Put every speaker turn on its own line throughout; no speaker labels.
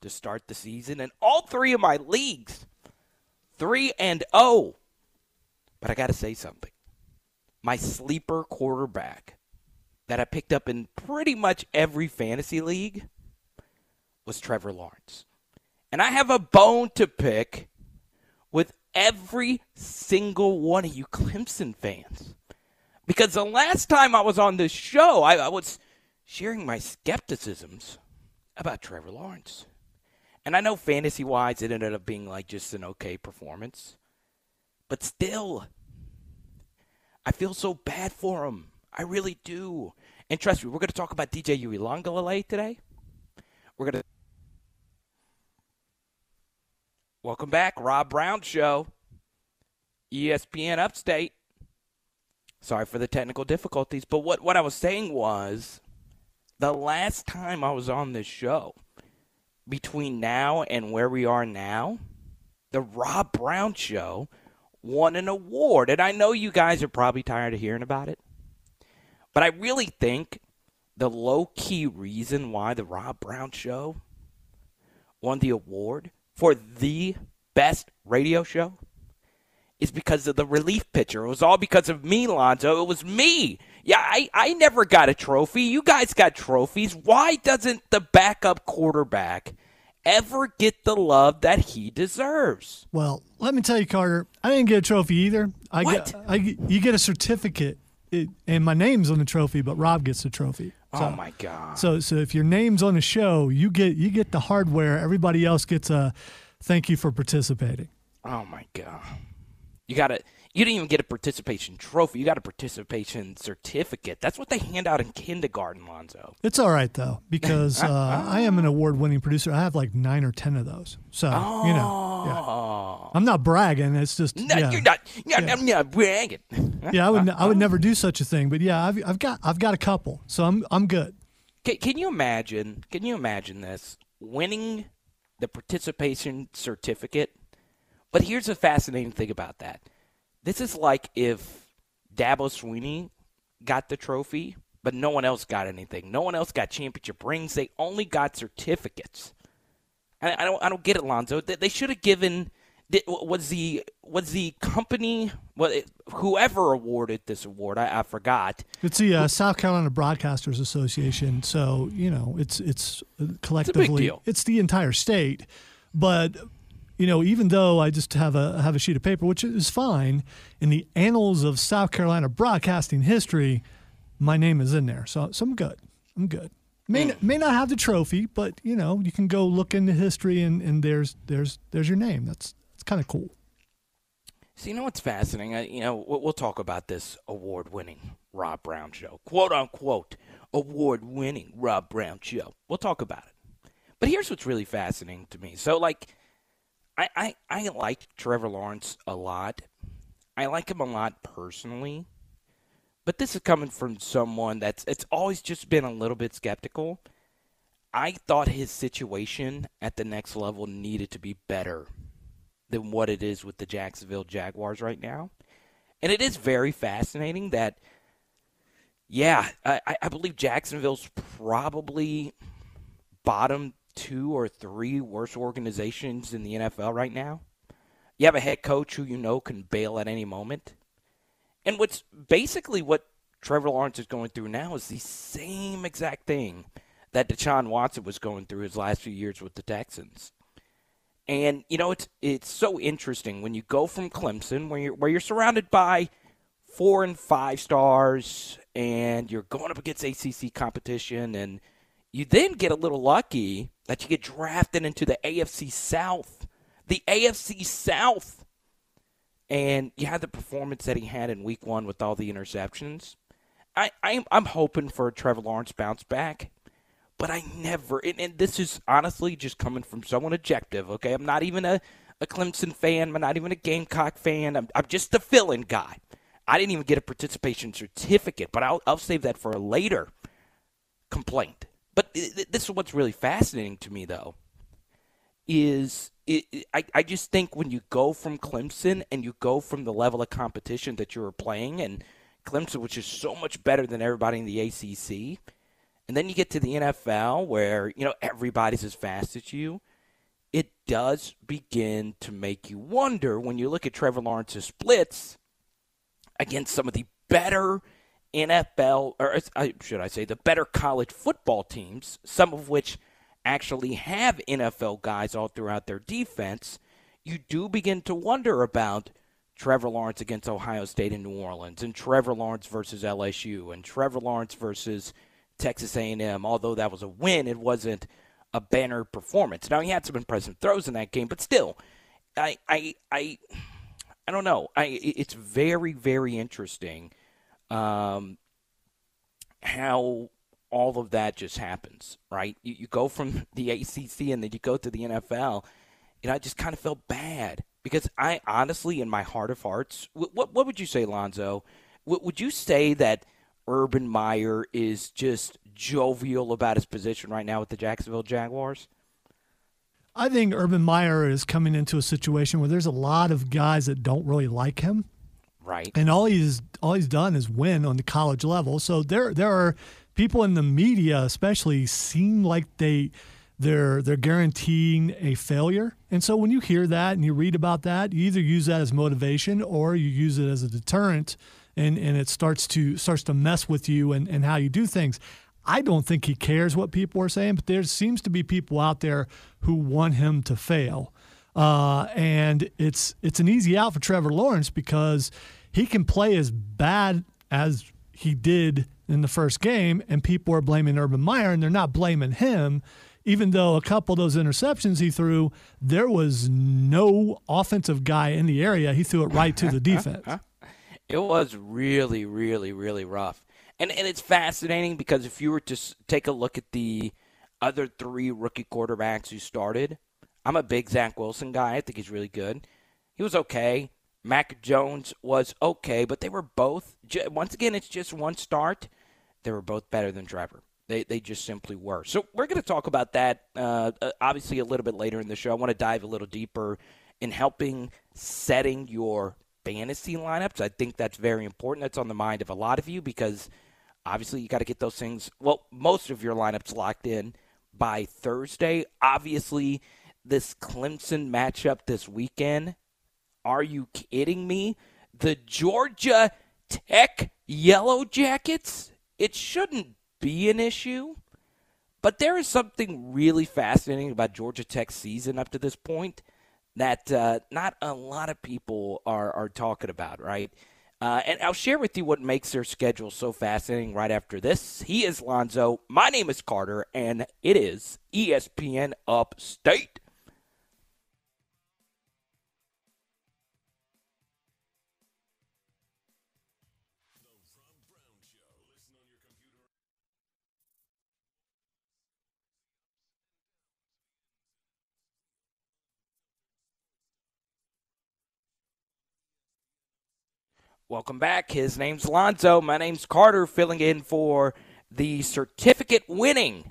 to start the season, and all three of my leagues, 3-0. But I got to say something. My sleeper quarterback that I picked up in pretty much every fantasy league was Trevor Lawrence. And I have a bone to pick with every single one of you Clemson fans. Because the last time I was on this show, I was sharing my skepticisms about Trevor Lawrence. And I know fantasy-wise it ended up being like just an okay performance. But still, I feel so bad for him. I really do. And trust me, we're going to talk about DJ Uiagalelei today. We're going to... Welcome back, Rob Brown Show, ESPN Upstate. Sorry for the technical difficulties, but what I was saying was the last time I was on this show, between now and where we are now, the Rob Brown Show won an award. And I know you guys are probably tired of hearing about it, but I really think the low-key reason why the Rob Brown Show won the award for the best radio show is because of the relief pitcher. It was all because of me, Lonzo. It was me. Yeah, I never got a trophy. You guys got trophies. Why doesn't the backup quarterback ever get the love that he deserves?
Well, let me tell you, Carter, I didn't get a trophy either. You get a certificate, and my name's on the trophy, but Rob gets the trophy. So,
oh, my God.
So if your name's on the show, you get the hardware. Everybody else gets a thank you for participating.
Oh, my God. You didn't even get a participation trophy. You got a participation certificate. That's what they hand out in kindergarten, Lonzo.
It's all right, though, because I am an award-winning producer. I have like 9 or 10 of those. So, yeah. I'm not bragging. It's just,
no,
yeah.
You're not. I'm not bragging.
Yeah, I would never do such a thing. But, yeah, I've got a couple. So I'm good.
Can you imagine this? Winning the participation certificate. But here's the fascinating thing about that. This is like if Dabo Swinney got the trophy, but no one else got anything. No one else got championship rings. They only got certificates. I don't get it, Lonzo. They should have given was the company whoever awarded this award. I forgot.
It's the South Carolina Broadcasters Association. So it's collectively
it's a big deal.
It's the entire state, but. Even though I just have a sheet of paper, which is fine, in the annals of South Carolina broadcasting history, my name is in there. So I'm good. I'm good. May not have the trophy, but you can go look into history and there's your name. That's kind of cool.
So what's fascinating? We'll talk about this award-winning Rob Brown Show, quote unquote award-winning Rob Brown Show. We'll talk about it. But here's what's really fascinating to me. So I like Trevor Lawrence a lot. I like him a lot personally. But this is coming from someone it's always just been a little bit skeptical. I thought his situation at the next level needed to be better than what it is with the Jacksonville Jaguars right now. And it is very fascinating that, I believe Jacksonville's probably bottom 2 or 3 worst organizations in the NFL right now. You have a head coach who can bail at any moment. And what Trevor Lawrence is going through now is the same exact thing that Deshaun Watson was going through his last few years with the Texans. And it's so interesting when you go from Clemson, where you're surrounded by 4 and 5 stars, and you're going up against ACC competition, and you then get a little lucky that you get drafted into the AFC South. The AFC South. And you had the performance that he had in week 1 with all the interceptions. I'm hoping for a Trevor Lawrence bounce back. But I never, and this is honestly just coming from someone objective, okay? I'm not even a Clemson fan. I'm not even a Gamecock fan. I'm just the fill-in guy. I didn't even get a participation certificate, but I'll save that for a later complaint. But this is what's really fascinating to me, though, is I just think when you go from Clemson and you go from the level of competition that you were playing, and Clemson, which is so much better than everybody in the ACC, and then you get to the NFL where, everybody's as fast as you, it does begin to make you wonder when you look at Trevor Lawrence's splits against some of the better NFL, or should I say the better college football teams, some of which actually have NFL guys all throughout their defense. You do begin to wonder about Trevor Lawrence against Ohio State and New Orleans, and Trevor Lawrence versus LSU, and Trevor Lawrence versus Texas A&M. Although that was a win, it wasn't a banner performance. Now, he had some impressive throws in that game, but still, I don't know. It's very, very interesting how all of that just happens, right? You go from the ACC and then you go to the NFL. I just kind of felt bad because I honestly, in my heart of hearts, what would you say, Lonzo? Would you say that Urban Meyer is just jovial about his position right now with the Jacksonville Jaguars?
I think Urban Meyer is coming into a situation where there's a lot of guys that don't really like him.
Right.
And all he's done is win on the college level. So there are people in the media especially seem like they're guaranteeing a failure. And so when you hear that and you read about that, you either use that as motivation or you use it as a deterrent, and it starts to mess with you and how you do things. I don't think he cares what people are saying, but there seems to be people out there who want him to fail. And it's an easy out for Trevor Lawrence because he can play as bad as he did in the first game, and people are blaming Urban Meyer, and they're not blaming him. Even though a couple of those interceptions he threw, there was no offensive guy in the area. He threw it right to the defense.
It was really, really, really rough. And it's fascinating because if you were to take a look at the other three rookie quarterbacks who started, I'm a big Zach Wilson guy. I think he's really good. He was okay. Mac Jones was okay, but they were both, once again, it's just one start. They were both better than Trevor. They just simply were. So we're going to talk about that obviously a little bit later in the show. I want to dive a little deeper in helping setting your fantasy lineups. I think that's very important. That's on the mind of a lot of you because obviously you got to get those things, well, most of your lineups locked in by Thursday. Obviously, this Clemson matchup this weekend, are you kidding me? The Georgia Tech Yellow Jackets? It shouldn't be an issue, but there is something really fascinating about Georgia Tech's season up to this point that not a lot of people are talking about, right? And I'll share with you what makes their schedule so fascinating right after this. He is Lonzo. My name is Carter, and it is ESPN Upstate. Welcome back. His name's Lonzo. My name's Carter, filling in for the certificate winning,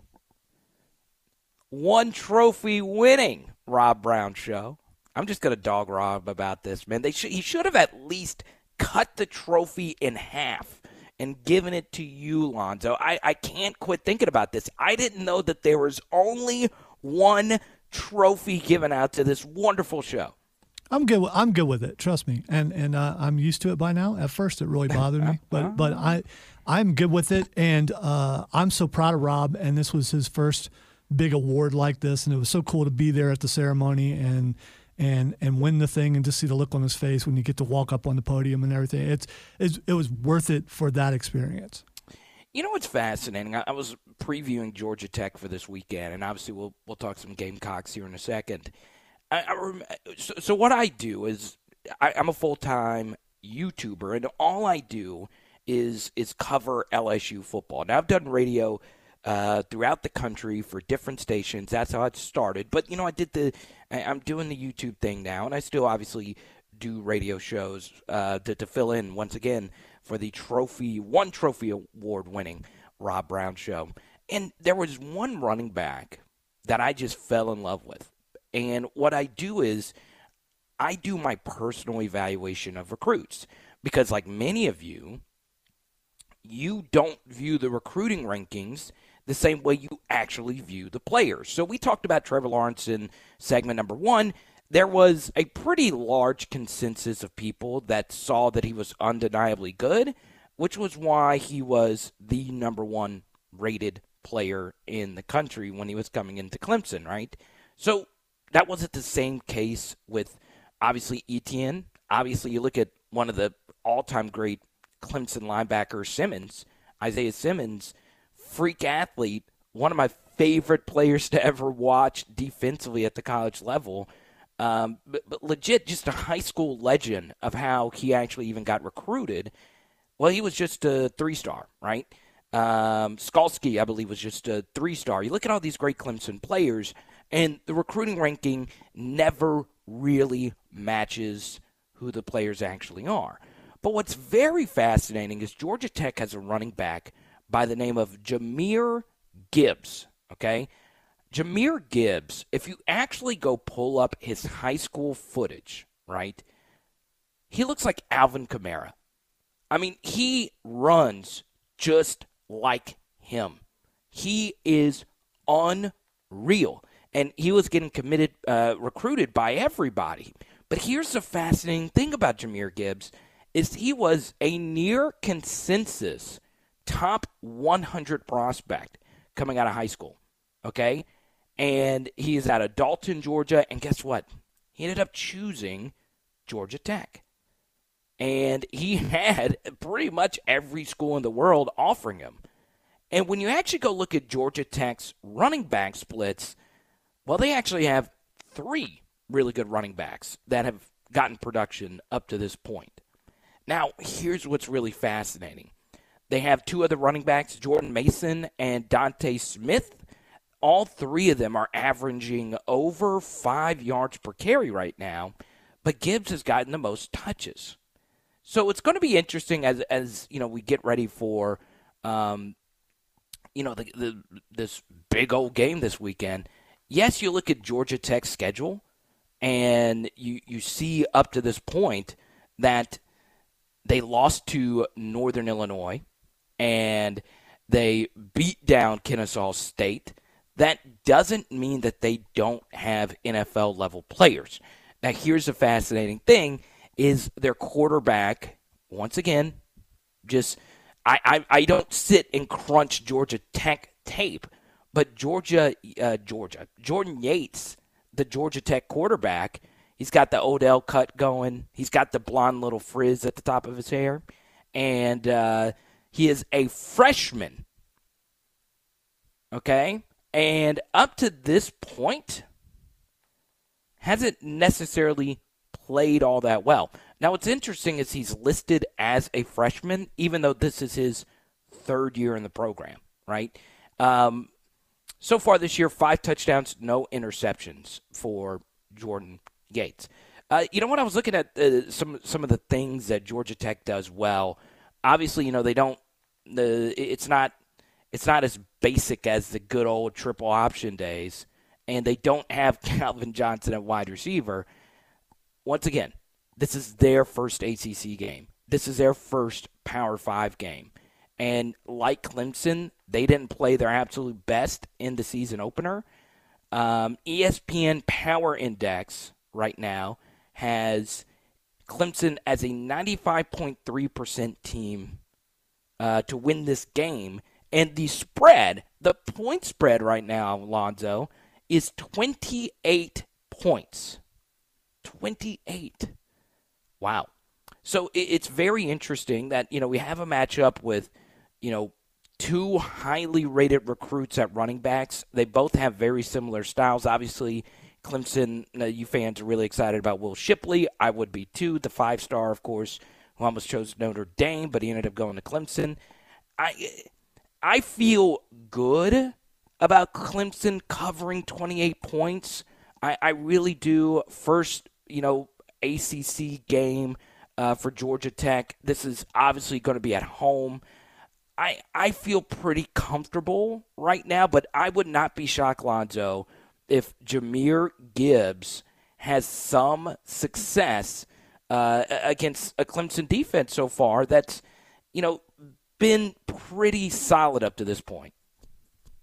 one trophy winning Rob Brown show. I'm just going to dog Rob about this, man. He should have at least cut the trophy in half and given it to you, Lonzo. I can't quit thinking about this. I didn't know that there was only one trophy given out to this wonderful show.
I'm good with it. Trust me, and I'm used to it by now. At first, it really bothered me, but I'm good with it, and I'm so proud of Rob. And this was his first big award like this, and it was so cool to be there at the ceremony and win the thing, and just see the look on his face when you get to walk up on the podium and everything. It was worth it for that experience.
You know what's fascinating? I was previewing Georgia Tech for this weekend, and obviously we'll talk some Gamecocks here in a second. So what I do is I'm a full-time YouTuber, and all I do is cover LSU football. Now, I've done radio throughout the country for different stations. That's how it started. But, I'm doing the YouTube thing now, and I still obviously do radio shows to fill in, once again, for the one trophy award-winning Rob Brown show. And there was one running back that I just fell in love with. And what I do is I do my personal evaluation of recruits because like many of you, you don't view the recruiting rankings the same way you actually view the players. So we talked about Trevor Lawrence in segment number 1. There was a pretty large consensus of people that saw that he was undeniably good, which was why he was the number 1 rated player in the country when he was coming into Clemson, right? So that wasn't the same case with, obviously, Etienne. Obviously, you look at one of the all-time great Clemson linebackers, Simmons, Isaiah Simmons, freak athlete, one of my favorite players to ever watch defensively at the college level. But legit, just a high school legend of how he actually even got recruited. Well, he was just a 3-star, right? Skalski, I believe, was just a 3-star. You look at all these great Clemson players, and the recruiting ranking never really matches who the players actually are. But what's very fascinating is Georgia Tech has a running back by the name of Jahmyr Gibbs, okay? Jahmyr Gibbs, if you actually go pull up his high school footage, right, he looks like Alvin Kamara. I mean, he runs just like him. He is unreal. And he was getting recruited by everybody. But here's the fascinating thing about Jahmyr Gibbs is he was a near consensus top 100 prospect coming out of high school, okay? And he is out of Dalton, Georgia, and guess what? He ended up choosing Georgia Tech. And he had pretty much every school in the world offering him. And when you actually go look at Georgia Tech's running back splits, well, they actually have 3 really good running backs that have gotten production up to this point. Now, here's what's really fascinating. They have 2 other running backs, Jordan Mason and Dante Smith. All 3 of them are averaging over 5 yards per carry right now, but Gibbs has gotten the most touches. So it's going to be interesting as you know, we get ready for this big old game this weekend. Yes, you look at Georgia Tech's schedule, and you see up to this point that they lost to Northern Illinois, and they beat down Kennesaw State. That doesn't mean that they don't have NFL-level players. Now, here's the fascinating thing, is their quarterback, once again, just I don't sit and crunch Georgia Tech tape, but Jordan Yates, the Georgia Tech quarterback, he's got the Odell cut going. He's got the blonde little frizz at the top of his hair. And he is a freshman. Okay? And up to this point, hasn't necessarily played all that well. Now, what's interesting is he's listed as a freshman, even though this is his 3rd year in the program, right? So far this year, 5 touchdowns, no interceptions for Jordan Yates. You know what? I was looking at some of the things that Georgia Tech does well. Obviously, you know, they don't. It's not as basic as the good old triple option days, and they don't have Calvin Johnson at wide receiver. Once again, this is their first ACC game. This is their first Power 5 game. And like Clemson, they didn't play their absolute best in the season opener. ESPN Power Index right now has Clemson as a 95.3% team to win this game. And the spread, the point spread right now, Alonzo, is 28 points. 28. Wow. So it's very interesting that, you know, we have a matchup with, you know, 2 highly rated recruits at running backs. They both have very similar styles. Obviously, Clemson, you fans are really excited about Will Shipley. I would be too. The 5-star, of course, who almost chose Notre Dame, but he ended up going to Clemson. I feel good about Clemson covering 28 points. I really do. First, you know, ACC game for Georgia Tech. This is obviously going to be at home. I feel pretty comfortable right now, but I would not be shocked, Lonzo, if Jahmyr Gibbs has some success against a Clemson defense so far that's, you know, been pretty solid up to this point.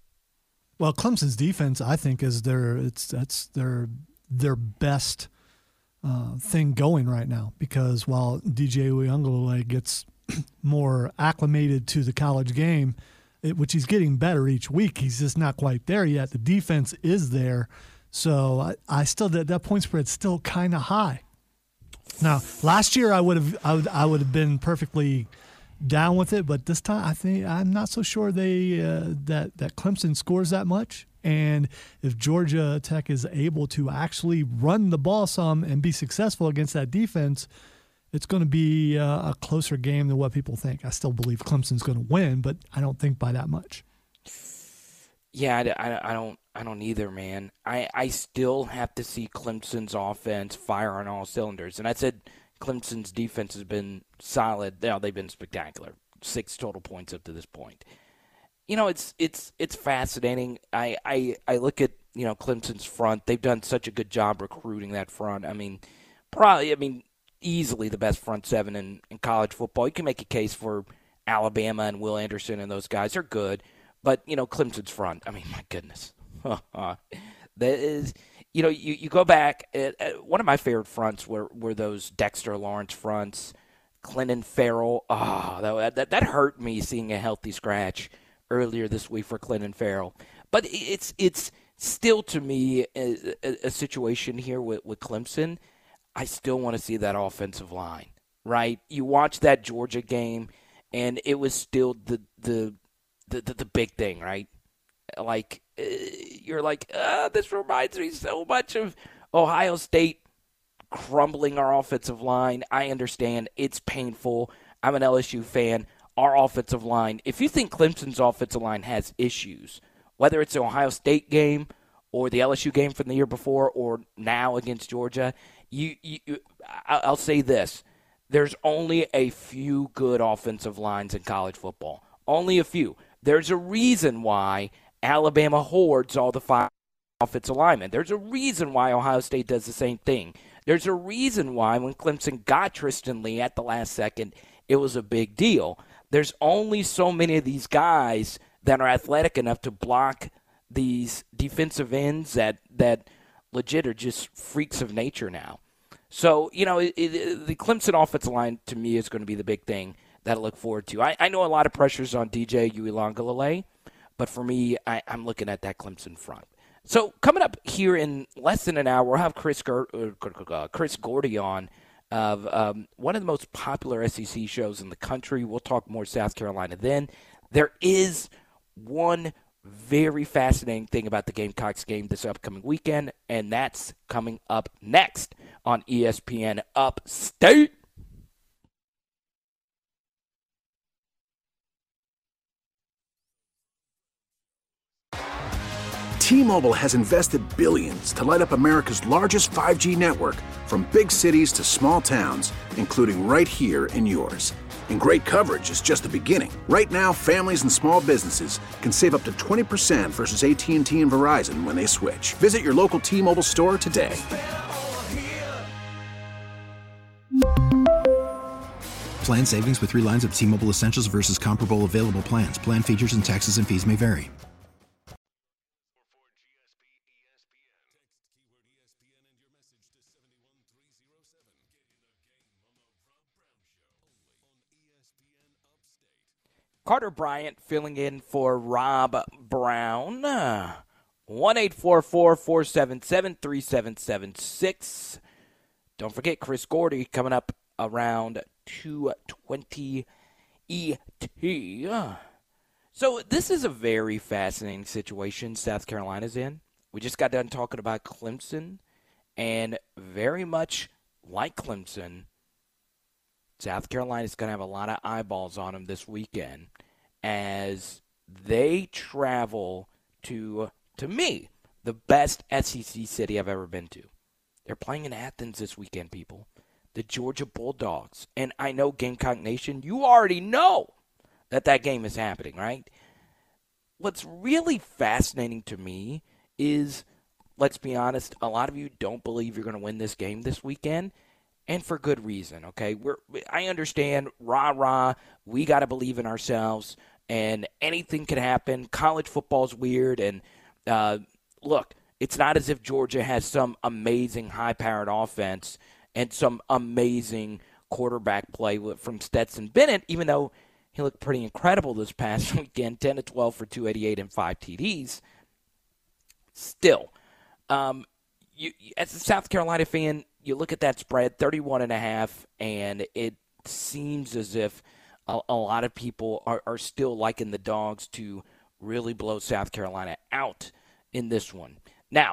Well, Clemson's defense, I think, is that's their best thing going right now, because while DJ Uiagalelei gets more acclimated to the college game, which he's getting better each week, he's just not quite there yet. The defense is there, so I still that point spread's still kind of high. Now, last year I would have been perfectly down with it, but this time I'm not so sure that Clemson scores that much. And if Georgia Tech is able to actually run the ball some and be successful against that defense, it's going to be a closer game than what people think. I still believe Clemson's going to win, but I don't think by that much.
Yeah, I don't either, man. I still have to see Clemson's offense fire on all cylinders. And I said Clemson's defense has been solid. They've been spectacular. 6 total points up to this point. It's fascinating. I look at, Clemson's front. They've done such a good job recruiting that front. Easily the best front seven in college football. You can make a case for Alabama and Will Anderson, and those guys are good. But, Clemson's front, my goodness. That is, you go back, one of my favorite fronts were those Dexter Lawrence fronts, Clinton Farrell. That hurt me seeing a healthy scratch earlier this week for Clinton Farrell. But it's still, to me, a situation here with Clemson. I still want to see that offensive line, right? You watch that Georgia game, and it was still the big thing, right? Like, you're like, this reminds me so much of Ohio State crumbling our offensive line. I understand. It's painful. I'm an LSU fan. Our offensive line, if you think Clemson's offensive line has issues, whether it's the Ohio State game or the LSU game from the year before or now against Georgia, I'll say this. There's only a few good offensive lines in college football. Only a few. There's a reason why Alabama hoards all the 5 offensive linemen. There's a reason why Ohio State does the same thing. There's a reason why when Clemson got Tristan Lee at the last second, it was a big deal. There's only so many of these guys that are athletic enough to block these defensive ends that legit are just freaks of nature now. So, the Clemson offensive line, to me, is going to be the big thing that I look forward to. I know a lot of pressure's on DJ Uiagalelei, but for me, I'm looking at that Clemson front. So, coming up here in less than an hour, we'll have Chris Gordy on of one of the most popular SEC shows in the country. We'll talk more South Carolina then. There is one very fascinating thing about the Gamecocks game this upcoming weekend, and that's coming up next on ESPN Upstate.
T-Mobile has invested billions to light up America's largest 5G network, from big cities to small towns, including right here in yours. And great coverage is just the beginning. Right now, families and small businesses can save up to 20% versus AT&T and Verizon when they switch. Visit your local T-Mobile store today.
Plan savings with 3 lines of T-Mobile Essentials versus comparable available plans. Plan features and taxes and fees may vary.
Carter Bryant filling in for Rob Brown. 1-844-477-3776. Don't forget Chris Gordy coming up around 2:20 ET. So this is a very fascinating situation South Carolina's in. We just got done talking about Clemson, and very much like Clemson, South Carolina's going to have a lot of eyeballs on them this weekend as they travel to me, the best SEC city I've ever been to. They're playing in Athens this weekend, people. The Georgia Bulldogs. And I know Gamecock Nation, you already know that game is happening, right? What's really fascinating to me is, let's be honest, a lot of you don't believe you're going to win this game this weekend. And for good reason, okay? I understand, rah-rah, we got to believe in ourselves, and anything can happen. College football's weird, and Look, it's not as if Georgia has some amazing high-powered offense and some amazing quarterback play from Stetson Bennett, even though he looked pretty incredible this past weekend, 10-12 for 288 and 5 TDs. Still, you, as a South Carolina fan, you look at that spread, 31.5, and it seems as if a lot of people are still liking the Dogs to really blow South Carolina out in this one. Now,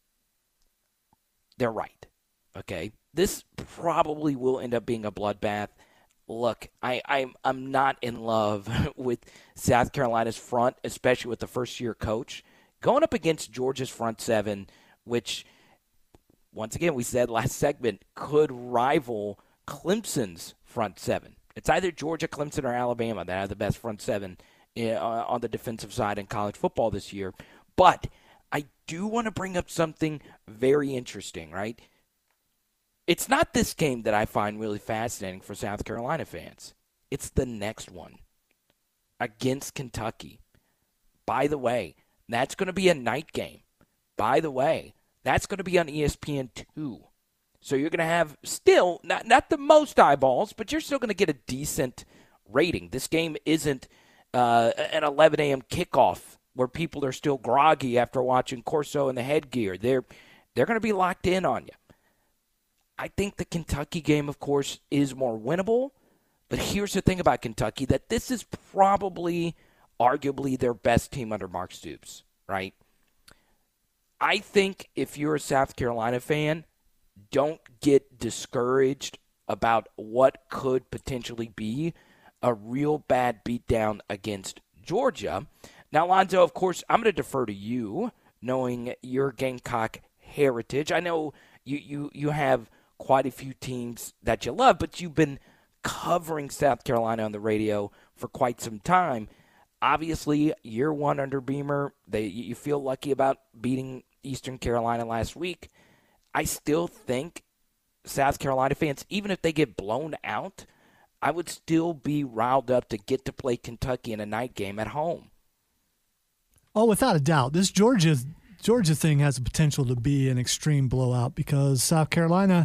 they're right, okay? This probably will end up being a bloodbath. Look, I'm not in love with South Carolina's front, especially with the first-year coach. Going up against Georgia's front seven, which, once again, we said last segment, could rival Clemson's front seven. It's either Georgia, Clemson, or Alabama that have the best front seven on the defensive side in college football this year. But I do want to bring up something very interesting, right? It's not this game that I find really fascinating for South Carolina fans. It's the next one against Kentucky. By the way, that's going to be a night game. By the way, that's going to be on ESPN2. So you're going to have still, not the most eyeballs, but you're still going to get a decent rating. This game isn't an 11 a.m. kickoff where people are still groggy after watching Corso and the headgear. They're going to be locked in on you. I think the Kentucky game, of course, is more winnable. But here's the thing about Kentucky, that this is probably, arguably, their best team under Mark Stoops, right? I think if you're a South Carolina fan, don't get discouraged about what could potentially be a real bad beatdown against Georgia. Now, Lonzo, of course, I'm going to defer to you, knowing your Gamecock heritage. I know you have quite a few teams that you love, but you've been covering South Carolina on the radio for quite some time. Obviously, year one under Beamer, you feel lucky about beating Eastern Carolina last week. I still think South Carolina fans, even if they get blown out, I would still be riled up to get to play Kentucky in a night game at home.
Oh, without a doubt. This Georgia thing has the potential to be an extreme blowout because South Carolina,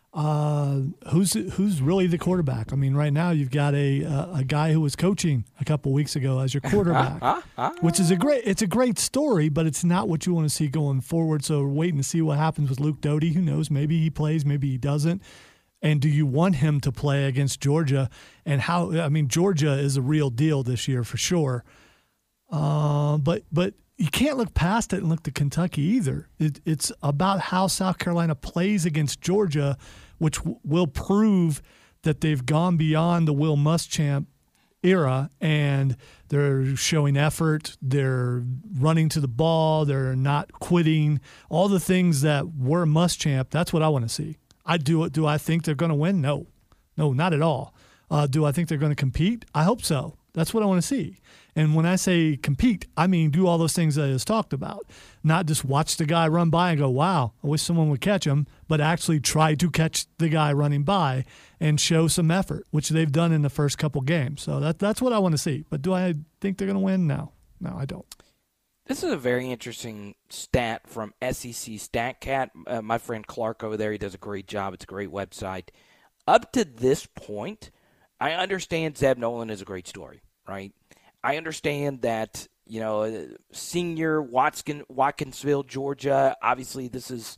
who's really the quarterback? I mean, right now you've got a guy who was coaching a couple weeks ago as your quarterback, which is a great story, but it's not what you want to see going forward. So we're waiting to see what happens with Luke Doty. Who knows? Maybe he plays, maybe he doesn't. And do you want him to play against Georgia? And how? I mean, Georgia is a real deal this year for sure. But you can't look past it and look to Kentucky either. It's about how South Carolina plays against Georgia, which will prove that they've gone beyond the Will Muschamp era and they're showing effort, they're running to the ball, they're not quitting, all the things that were Muschamp. That's what I want to see. Do I think they're going to win? No, not at all. Do I think they're going to compete? I hope so. That's what I want to see. And when I say compete, I mean do all those things that I just talked about. Not just watch the guy run by and go, wow, I wish someone would catch him, but actually try to catch the guy running by and show some effort, which they've done in the first couple games. So that's what I want to see. But do I think they're going to win? No, I don't.
This is a very interesting stat from SEC StatCat. My friend Clark over there, he does a great job. It's a great website. Up to this point, I understand Zeb Nolan is a great story, right? I understand that, senior Watkinsville, Georgia, obviously this is,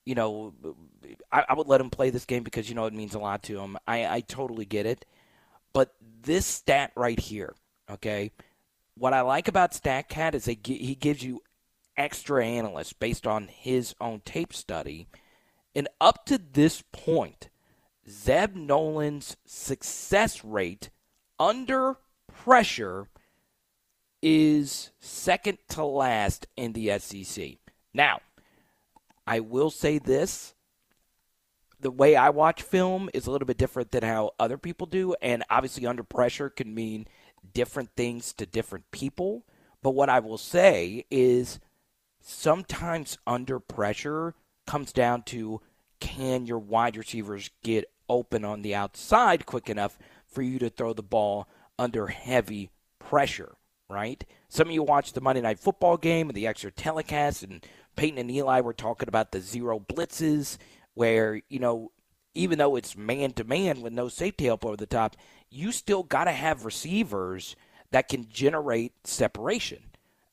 I would let him play this game because, it means a lot to him. I totally get it. But this stat right here, okay, what I like about StatCat is he gives you extra analysts based on his own tape study. And up to this point, Zeb Nolan's success rate under pressure is second to last in the SEC. Now, I will say this. The way I watch film is a little bit different than how other people do, and obviously under pressure can mean different things to different people. But what I will say is sometimes under pressure comes down to, can your wide receivers get open on the outside quick enough for you to throw the ball under heavy pressure, right? Some of you watched the Monday Night Football game and the extra telecast, and Peyton and Eli were talking about the zero blitzes where, even though it's man-to-man with no safety help over the top, you still got to have receivers that can generate separation.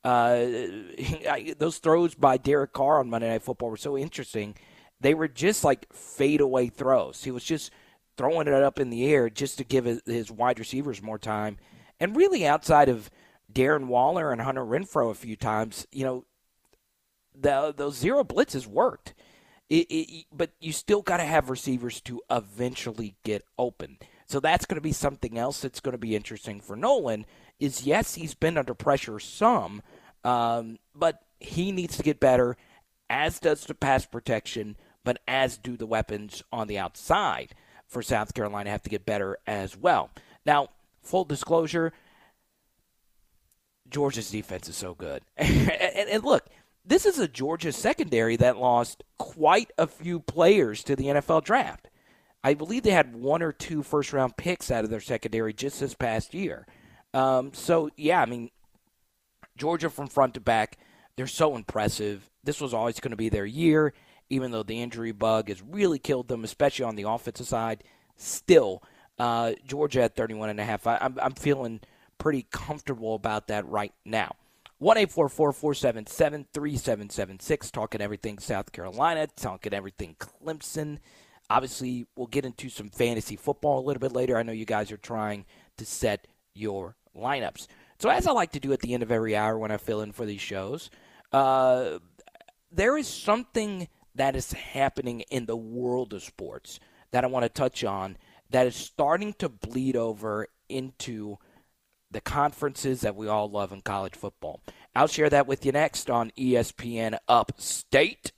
Those throws by Derek Carr on Monday Night Football were so interesting. They were just like fadeaway throws. He was just throwing it up in the air just to give his wide receivers more time. And really outside of Darren Waller and Hunter Renfrow a few times, those zero blitzes worked. But you still got to have receivers to eventually get open. So that's going to be something else that's going to be interesting for Nolan is, yes, he's been under pressure some, but he needs to get better, as does the pass protection, but as do the weapons on the outside for South Carolina have to get better as well. Now, full disclosure, Georgia's defense is so good. and look, this is a Georgia secondary that lost quite a few players to the NFL draft. I believe they had 1 or 2 first-round picks out of their secondary just this past year. Georgia from front to back, they're so impressive. This was always going to be their year, even though the injury bug has really killed them, especially on the offensive side. Still, Georgia at 31.5. I'm feeling pretty comfortable about that right now. 1-844-477-3776, talking everything South Carolina, talking everything Clemson. Obviously, we'll get into some fantasy football a little bit later. I know you guys are trying to set your lineups. So as I like to do at the end of every hour when I fill in for these shows, there is something that is happening in the world of sports that I want to touch on that is starting to bleed over into the conferences that we all love in college football. I'll share that with you next on ESPN Upstate.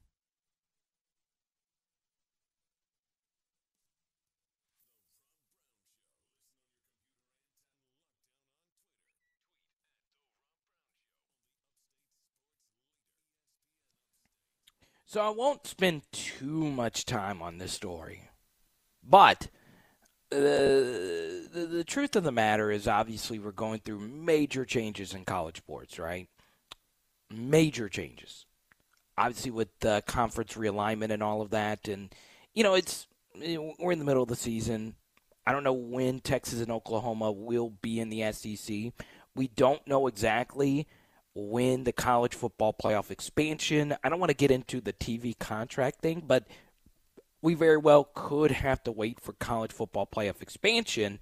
So I won't spend too much time on this story, but the truth of the matter is obviously we're going through major changes in college sports, right? Major changes. Obviously with the conference realignment and all of that. And, we're in the middle of the season. I don't know when Texas and Oklahoma will be in the SEC. We don't know exactly when the college football playoff expansion. I don't want to get into the TV contract thing, but we very well could have to wait for college football playoff expansion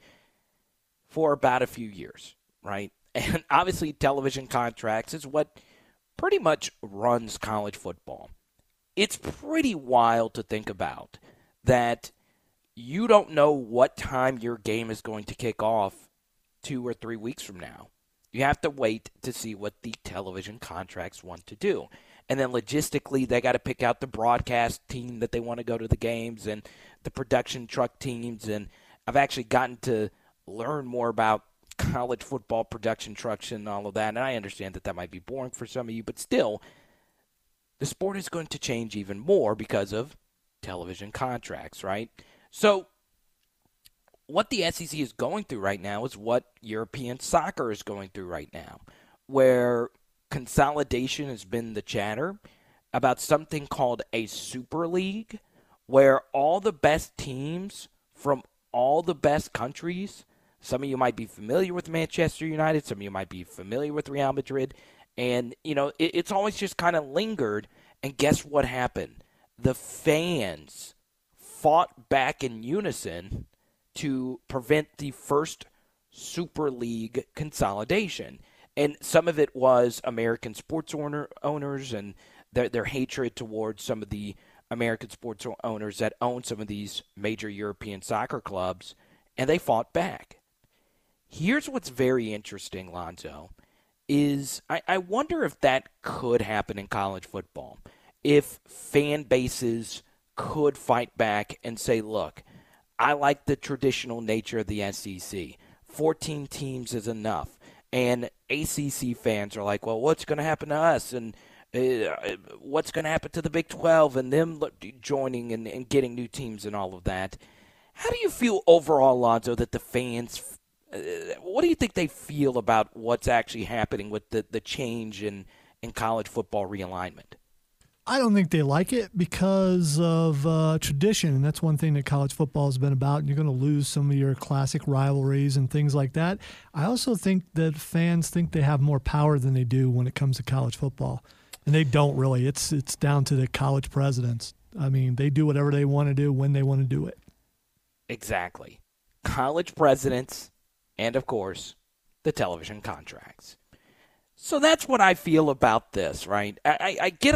for about a few years, right? And obviously television contracts is what pretty much runs college football. It's pretty wild to think about that you don't know what time your game is going to kick off 2 or 3 weeks from now. You have to wait to see what the television contracts want to do. And then logistically, they got to pick out the broadcast team that they want to go to the games and the production truck teams. And I've actually gotten to learn more about college football production trucks and all of that. And I understand that might be boring for some of you, but still, the sport is going to change even more because of television contracts, right? So what the SEC is going through right now is what European soccer is going through right now, where consolidation has been the chatter about something called a Super League, where all the best teams from all the best countries, some of you might be familiar with Manchester United, some of you might be familiar with Real Madrid, and, it's always just kind of lingered, and guess what happened? The fans fought back in unison to prevent the first Super League consolidation. And some of it was American sports owners and their hatred towards some of the American sports owners that own some of these major European soccer clubs, and they fought back. Here's what's very interesting, Lonzo, is I wonder if that could happen in college football. If fan bases could fight back and say, look, I like the traditional nature of the SEC. 14 teams is enough. And ACC fans are like, well, what's going to happen to us? And what's going to happen to the Big 12 and them joining and getting new teams and all of that? How do you feel overall, Lonzo, that the fans What do you think they feel about what's actually happening with the change in college football realignment?
I don't think they like it because of tradition, and that's one thing that college football has been about, and you're going to lose some of your classic rivalries and things like that. I also think that fans think they have more power than they do when it comes to college football, and they don't really. It's down to the college presidents. I mean, they do whatever they want to do when they want to do it.
Exactly. College presidents and, of course, the television contracts. So that's what I feel about this, right? I get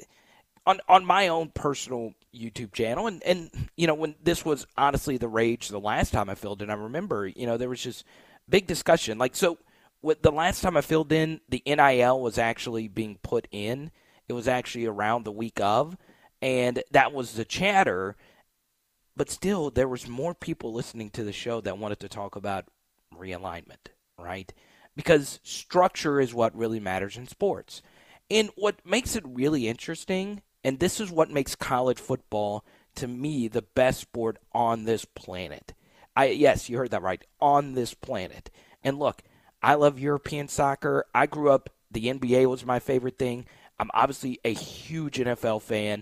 on my own personal YouTube channel, and when this was honestly the rage the last time I filled in, I remember, there was just big discussion. Like, so with the last time I filled in, the NIL was actually being put in. It was actually around the week of, and that was the chatter. But still, there was more people listening to the show that wanted to talk about realignment, right? Because structure is what really matters in sports. And what makes it really interesting, and this is what makes college football, to me, the best sport on this planet. Yes, you heard that right, on this planet. And look, I love European soccer. I grew up, the NBA was my favorite thing. I'm obviously a huge NFL fan.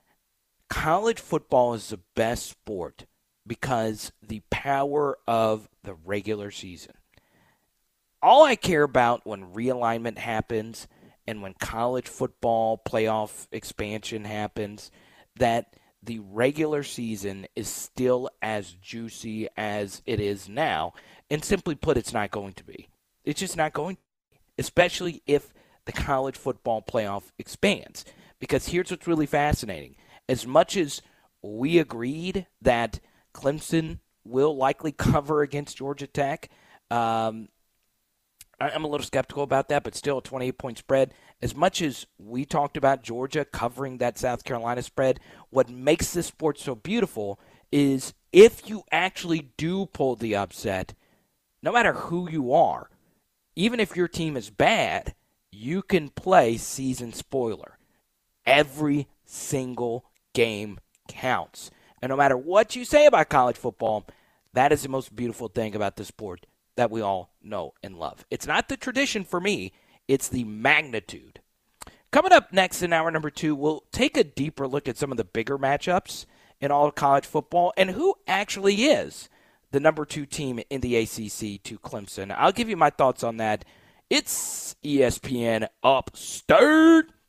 College football is the best sport because the power of the regular season. All I care about when realignment happens and when college football playoff expansion happens, that the regular season is still as juicy as it is now. And simply put, it's not going to be. It's just not going to be, especially if the college football playoff expands. Because here's what's really fascinating. As much as we agreed that Clemson will likely cover against Georgia Tech, I'm a little skeptical about that, but still a 28-point spread. As much as we talked about Georgia covering that South Carolina spread, what makes this sport so beautiful is if you actually do pull the upset, no matter who you are, even if your team is bad, you can play season spoiler. Every single game counts. And no matter what you say about college football, that is the most beautiful thing about the sport that we all know and love. It's not the tradition for me, it's the magnitude. Coming up next in hour number 2, we'll take a deeper look at some of the bigger matchups in all of college football and who actually is the number 2 team in the ACC to Clemson. I'll give you my thoughts on that. It's ESPN Upstart.